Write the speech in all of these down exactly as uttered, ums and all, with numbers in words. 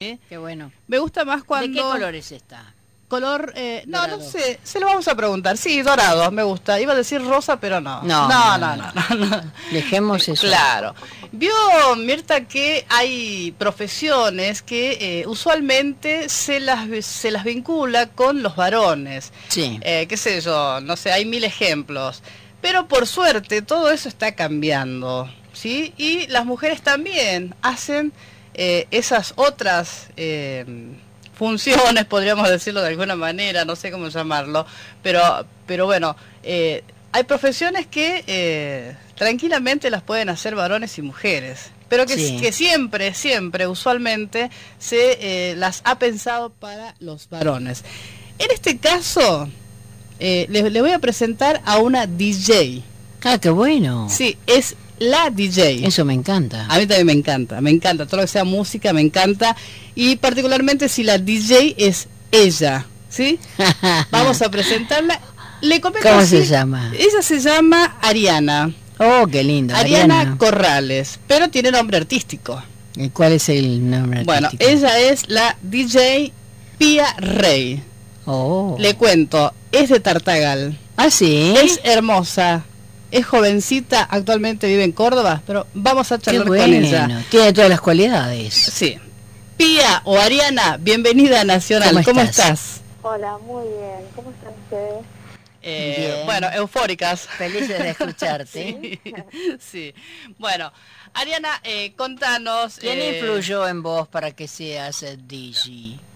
Qué bueno. Me gusta más cuando... ¿De qué color es esta? Color, eh, no, Dorado. no sé, se lo vamos a preguntar. Sí, dorado, me gusta. Iba a decir rosa, pero no. No, no, no, no, no. no. no, no. Dejemos eso. Claro. Vio, Mirta, que hay profesiones que eh, usualmente se las, se las vincula con los varones. Sí. Eh, qué sé yo, no sé, hay mil ejemplos. Pero por suerte todo eso está cambiando, ¿sí? Y las mujeres también hacen eh, esas otras... Eh, funciones, podríamos decirlo de alguna manera, no sé cómo llamarlo, pero, pero bueno, eh, hay profesiones que eh, tranquilamente las pueden hacer varones y mujeres, pero que, Sí. que siempre, siempre, usualmente se eh, las ha pensado para los varones. En este caso, eh, le, le voy a presentar a una D J. Ah, qué bueno. Sí, es la D J. Eso me encanta. A mí también me encanta, me encanta, todo lo que sea música me encanta, y particularmente si la D J es ella, ¿sí? Vamos a presentarla. Le comento ¿Cómo así, se llama? Ella se llama Ariana. Oh, qué lindo. Ariana, Ariana Corrales, pero tiene nombre artístico. ¿Y cuál es el nombre Bueno, artístico? ella es la D J Pía Rey. Oh. Le cuento, es de Tartagal. Ah, sí. Es hermosa. Es jovencita, actualmente vive en Córdoba, pero vamos a Qué charlar bueno. con ella. Tiene todas las cualidades. Sí. Pía o Ariana, bienvenida a Nacional. ¿Cómo ¿Cómo estás? estás? Hola, muy bien. ¿Cómo están ustedes? Eh, Bien. bueno, eufóricas. Felices de escucharte. Sí, sí. Bueno, Ariana, eh, contanos. ¿Quién eh, influyó en vos para que seas eh, D J?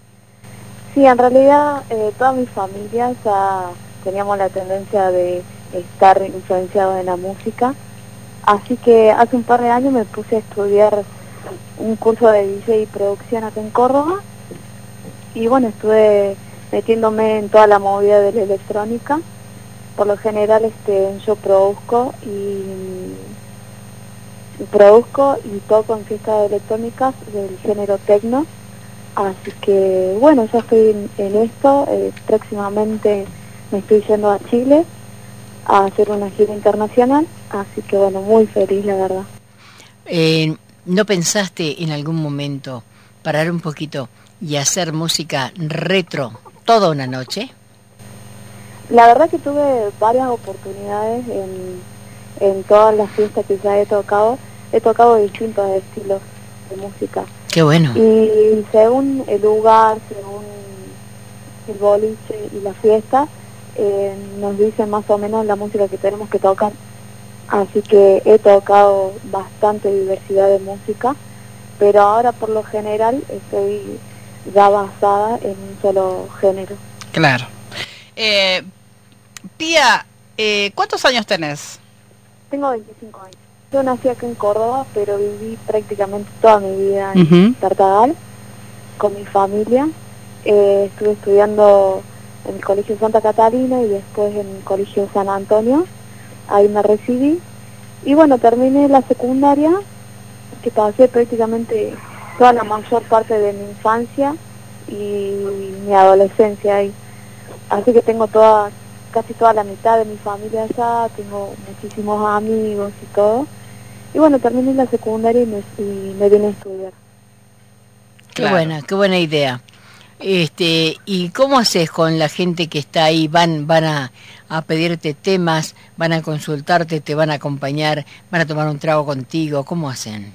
Sí, en realidad eh, toda mi familia ya teníamos la tendencia de estar influenciados en la música, así que hace un par de años me puse a estudiar un curso de D J y producción acá en Córdoba, y bueno, estuve metiéndome en toda la movida de la electrónica. Por lo general este yo produzco y, y produzco y toco en fiestas electrónicas del género techno. Así que bueno, ya estoy en, en esto. Eh, próximamente me estoy yendo a Chile a hacer una gira internacional, así que bueno, muy feliz la verdad. Eh, ¿No pensaste en algún momento parar un poquito y hacer música retro toda una noche? La verdad que tuve varias oportunidades en, en todas las fiestas que ya he tocado. He tocado distintos estilos de música. Qué bueno. Y según el lugar, según el boliche y la fiesta, eh, nos dicen más o menos la música que tenemos que tocar. Así que he tocado bastante diversidad de música, pero ahora por lo general estoy ya basada en un solo género. Claro. Eh, Pía, eh, ¿cuántos años tenés? Tengo veinticinco años. Yo nací acá en Córdoba, pero viví prácticamente toda mi vida en Uh-huh. Tartagal con mi familia. Eh, estuve estudiando en el Colegio Santa Catalina y después en el Colegio San Antonio. Ahí me recibí. Y bueno, terminé la secundaria, que pasé prácticamente toda la mayor parte de mi infancia y mi adolescencia ahí. Así que tengo toda, casi toda la mitad de mi familia allá, tengo muchísimos amigos y todo. Y bueno, terminé la secundaria y me, y me vine a estudiar. Qué Claro. buena, qué buena idea. Este, ¿y cómo haces con la gente que está ahí? Van, van a, a pedirte temas, van a consultarte, te van a acompañar, van a tomar un trago contigo. ¿Cómo hacen?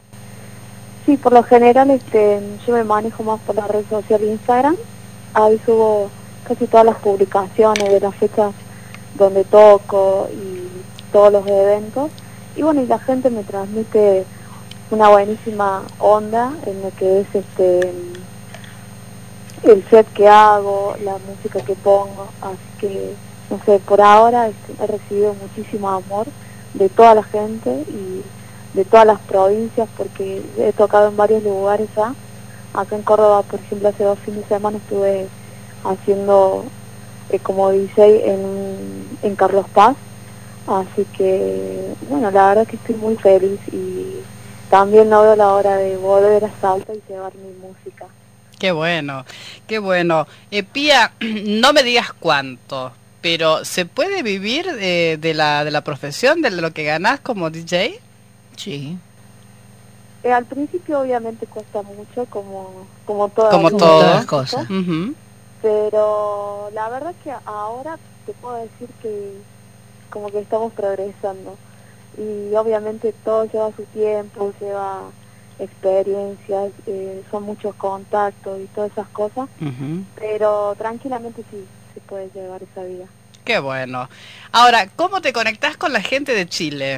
Sí, por lo general este, yo me manejo más por la red social Instagram. Ahí subo casi todas las publicaciones de las fechas donde toco y todos los eventos. Y bueno, y la gente me transmite una buenísima onda en lo que es este el set que hago, la música que pongo. Así que, no sé, por ahora este, he recibido muchísimo amor de toda la gente y de todas las provincias, porque he tocado en varios lugares ya. Acá en Córdoba, por ejemplo, hace dos fines de semana estuve haciendo eh, como D J en, en Carlos Paz. Así que, bueno, la verdad que estoy muy feliz y también no veo la hora de volver a Salta y llevar mi música. Qué bueno, qué bueno. Eh, Pía, no me digas cuánto, pero ¿se puede vivir de, de, la, de la profesión, de lo que ganás como D J? Sí. Eh, al principio obviamente cuesta mucho, como, como todas, como como todas las cosas. Uh-huh. Pero la verdad que ahora te puedo decir que como que estamos progresando. Y obviamente todo lleva su tiempo, lleva experiencias, eh, son muchos contactos y todas esas cosas, Uh-huh. pero tranquilamente sí se puede llevar esa vida. Qué bueno. Ahora, ¿cómo te conectás con la gente de Chile?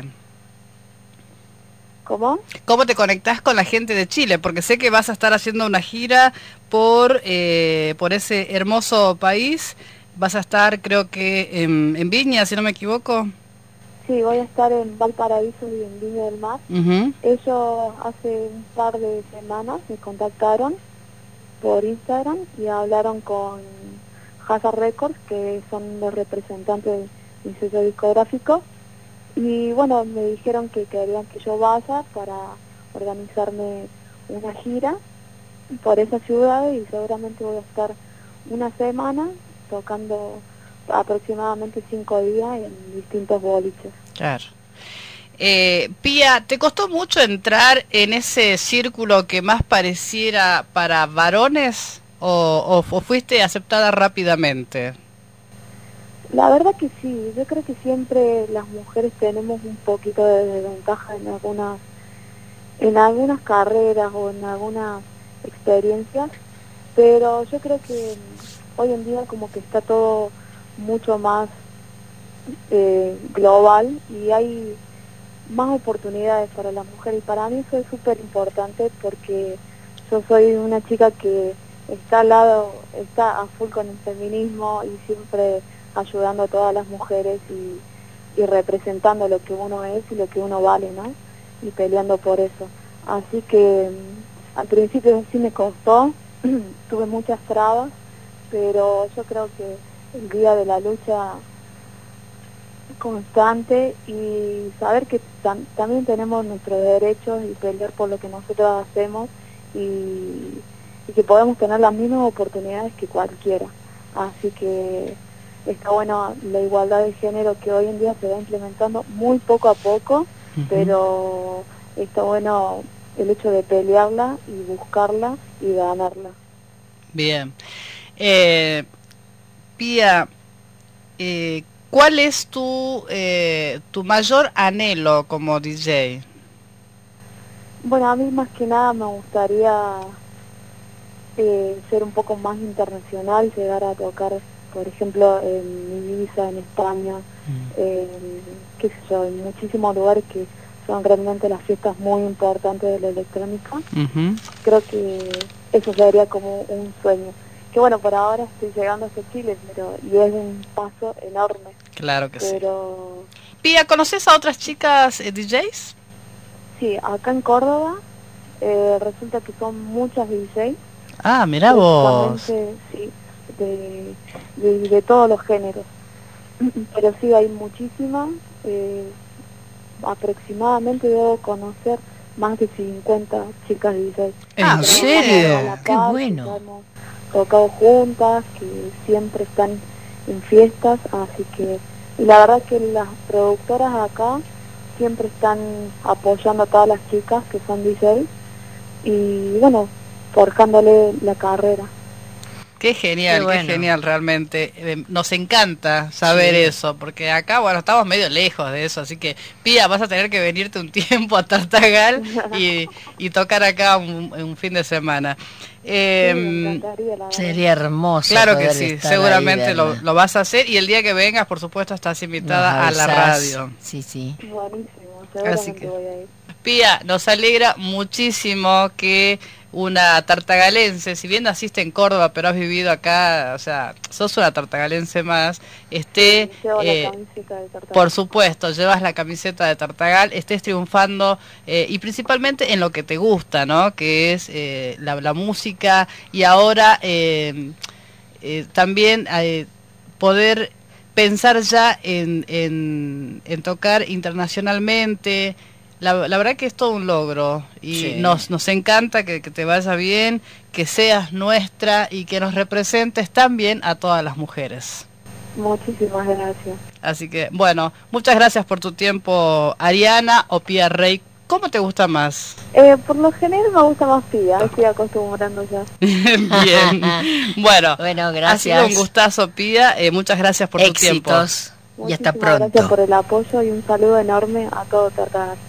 ¿Cómo? ¿Cómo te conectás con la gente de Chile? Porque sé que vas a estar haciendo una gira por eh, por ese hermoso país. Vas a estar, creo que, en, en Viña, si no me equivoco. Sí, voy a estar en Valparaíso y en Viña del Mar. Uh-huh. Ellos hace un par de semanas me contactaron por Instagram y hablaron con Hazard Records, que son los representantes de mi sello discográfico. Y bueno, me dijeron que querían que yo vaya para organizarme una gira por esa ciudad y seguramente voy a estar una semana tocando aproximadamente cinco días en distintos boliches. Claro. Eh, Pía, ¿te costó mucho entrar en ese círculo que más pareciera para varones o, o, o fuiste aceptada rápidamente? La verdad que sí, yo creo que siempre las mujeres tenemos un poquito de desventaja en algunas, en algunas carreras o en algunas experiencias, pero yo creo que hoy en día como que está todo mucho más eh, global y hay más oportunidades para las mujeres, y para mí eso es súper importante porque yo soy una chica que está al lado, está a full con el feminismo y siempre ayudando a todas las mujeres y, y representando lo que uno es y lo que uno vale, ¿no? Y peleando por eso. Así que um, al principio sí me costó, tuve muchas trabas, pero yo creo que el día de la lucha constante y saber que tam también tenemos nuestros derechos y pelear por lo que nosotros hacemos y, y que podemos tener las mismas oportunidades que cualquiera. Así que está bueno la igualdad de género que hoy en día se va implementando muy poco a poco, uh-huh. pero está bueno el hecho de pelearla y buscarla y ganarla. Bien. Eh, Pía, eh, ¿cuál es tu, eh, tu mayor anhelo como D J? Bueno, a mí más que nada me gustaría eh, ser un poco más internacional, llegar a tocar, por ejemplo, en Ibiza, en España, mm. en, qué sé yo, en muchísimos lugares que son realmente las fiestas muy importantes de la electrónica. Uh-huh. Creo que eso sería como un sueño. Que bueno, por ahora estoy llegando hasta Chile, pero y es un paso enorme. Claro que pero, sí. Pía, ¿conoces a otras chicas eh, D Js? Sí, acá en Córdoba eh, resulta que son muchas D Js. Ah, mirá vos. Sí, de, de, de todos los géneros. Pero sí, hay muchísimas. Eh, aproximadamente debo conocer más de cincuenta chicas D Js. ¿En serio? Qué bueno. Hemos tocado juntas, que siempre están en fiestas, así que... Y la verdad que las productoras acá siempre están apoyando a todas las chicas que son D Js y bueno, forjándole la carrera. Qué genial, qué, bueno. qué genial realmente. Eh, nos encanta saber sí. eso, porque acá, bueno, estamos medio lejos de eso, así que, Pía, vas a tener que venirte un tiempo a Tartagal y, y tocar acá un, un fin de semana. Eh, sí, me encantaría, la sería hermoso. Claro que sí, seguramente lo, lo vas a hacer y el día que vengas, por supuesto, estás invitada a la radio. Sí, sí. Buenísimo, seguramente que, voy a ir. Pía, nos alegra muchísimo que una tartagalense, si bien naciste en Córdoba, pero has vivido acá, o sea, sos una tartagalense más, esté, sí, eh, la camiseta de Tartagal. Por supuesto, llevas la camiseta de Tartagal, estés triunfando eh, y principalmente en lo que te gusta, ¿no? Que es eh, la, la música y ahora eh, eh, también eh, poder pensar ya en, en, en tocar internacionalmente. La, la verdad que es todo un logro y sí. nos, nos encanta que, que te vaya bien, que seas nuestra y que nos representes también a todas las mujeres. Muchísimas gracias. Así que, bueno, muchas gracias por tu tiempo, Ariana o Pía Reik ¿Cómo te gusta más? Eh, por lo general me gusta más Pía, estoy acostumbrando ya. Bien. Bueno, bueno, gracias. Ha sido un gustazo, Pía. Eh, muchas gracias por Éxitos. tu tiempo. Y hasta Muchísimas pronto. Gracias por el apoyo y un saludo enorme a todo Terra.